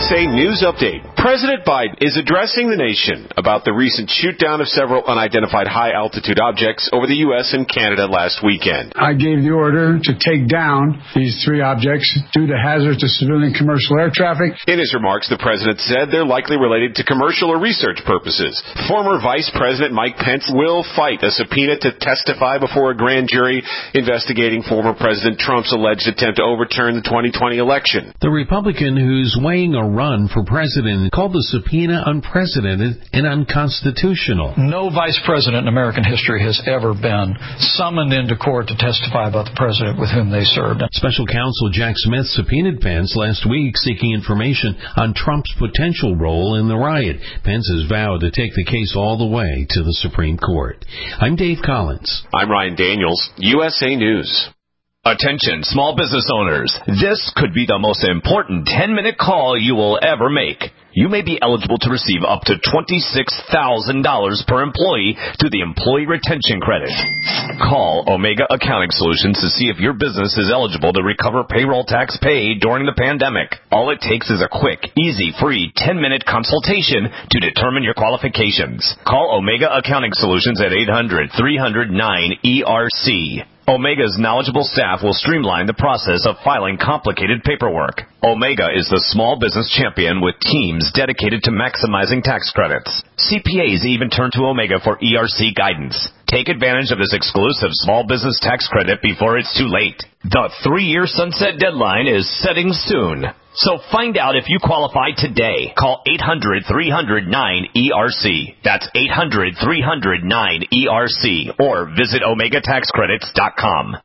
USA News Update. President Biden is addressing the nation about the recent shoot-down of several unidentified high-altitude objects over the U.S. and Canada last weekend. I gave the order to take down these three objects due to hazards to civilian commercial air traffic. In his remarks, the president said they're likely related to commercial or research purposes. Former Vice President Mike Pence will fight a subpoena to testify before a grand jury investigating former President Trump's alleged attempt to overturn the 2020 election. The Republican who's weighing a run for president called the subpoena unprecedented and unconstitutional. No vice president in American history has ever been summoned into court to testify about the president with whom they served. Special counsel Jack Smith subpoenaed Pence last week seeking information on Trump's potential role in the riot. Pence has vowed to take the case all the way to the Supreme Court. I'm Dave Collins. I'm Ryan Daniels, USA News. Attention, small business owners. This could be the most important 10-minute call you will ever make. You may be eligible to receive up to $26,000 per employee through the Employee Retention Credit. Call Omega Accounting Solutions to see if your business is eligible to recover payroll tax paid during the pandemic. All it takes is a quick, easy, free 10-minute consultation to determine your qualifications. Call Omega Accounting Solutions at 800-300-9ERC. Omega's knowledgeable staff will streamline the process of filing complicated paperwork. Omega is the small business champion with teams dedicated to maximizing tax credits. CPAs even turn to Omega for ERC guidance. Take advantage of this exclusive small business tax credit before it's too late. The 3-year sunset deadline is setting soon. So find out if you qualify today. Call 800-300-9ERC. That's 800-300-9ERC. Or visit OmegaTaxCredits.com.